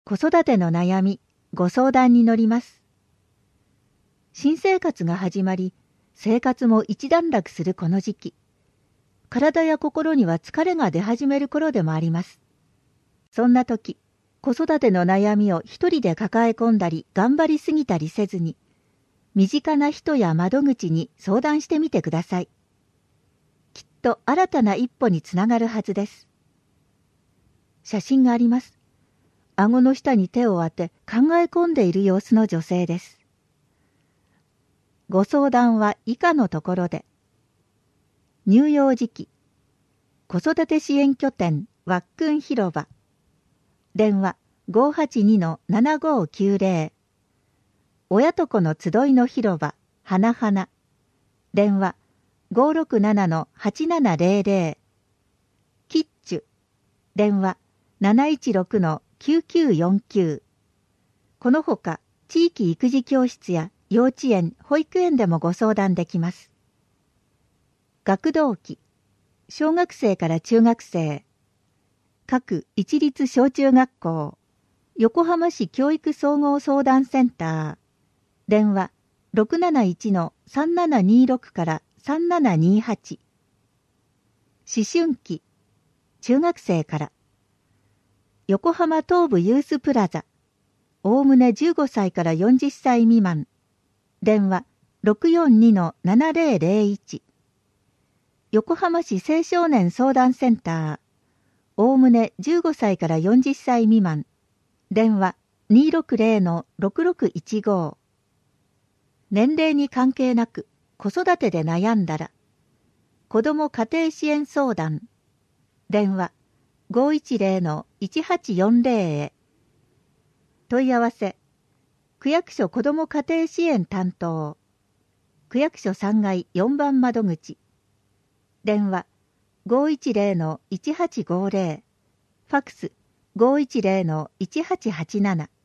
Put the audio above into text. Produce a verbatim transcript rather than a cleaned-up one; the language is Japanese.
子育ての悩み、ご相談に乗ります。新生活が始まり、生活も一段落するこの時期。体や心には疲れが出始める頃でもあります。そんな時、子育ての悩みを一人で抱え込んだり頑張りすぎたりせずに、身近な人や窓口に相談してみてください。きっと新たな一歩につながるはずです。写真があります。顎の下に手を当て考え込んでいる様子の女性です。ご相談は以下のところで。乳幼児期、子育て支援拠点わっくん広場。電話 ごーはちにのななごーきゅうぜろ。親と子の集いの広場はなはな。電話 ごーろくななのはちななぜろぜろ。キッチュ。電話 なないちろくのきゅうきゅうよんきゅう。このほか地域育児教室や幼稚園、保育園でもご相談できます。学童期、小学生から中学生。各一律小中学校、横浜市教育総合相談センター。電話 ろくなないちのさんななにろく からさんななにはち。思春期、中学生から。横浜東部ユースプラザ。おおむねじゅうごさいからよんじゅっさい未満。電話 ろくよんにのななぜろぜろいち。横浜市青少年相談センター。おおむねじゅうごさいからよんじゅっさい未満。電話 にーろくぜろのろくろくいちご。年齢に関係なく子育てで悩んだら。子ども家庭支援相談。電話 ごーいちぜろのいちはちよんぜろ へ。問い合わせ。区役所子ども家庭支援担当。区役所さんがいよんばん窓口。電話 ごーいちぜろのいちはちごぜろ。ファクス ごーいちぜろのいちはちはちなな。